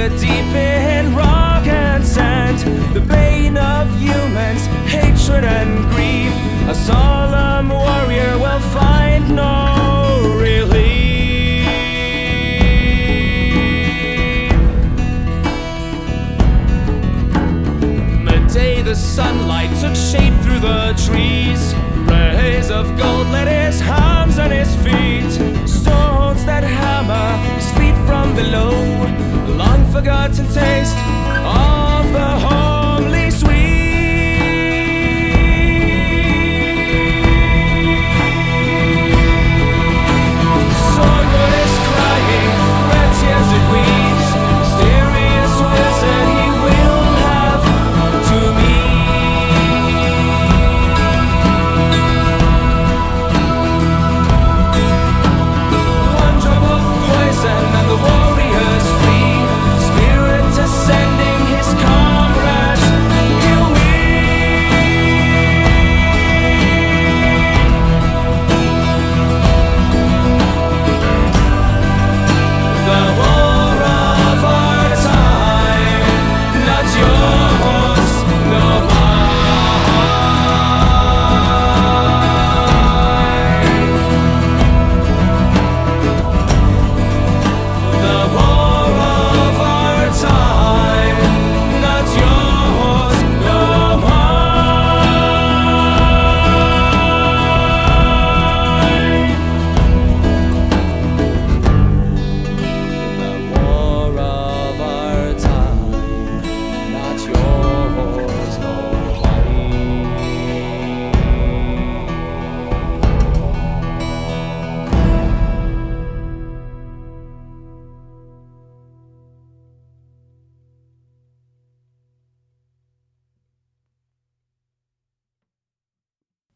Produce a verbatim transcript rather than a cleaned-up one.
rooted deep in rock and sand, the bane of humans, hatred and grief. A solemn warrior will find no relief. The day the sunlight took shape through the trees, rays of gold lit his hands and his feet. Stones that hammer his feet from below, long forgotten tales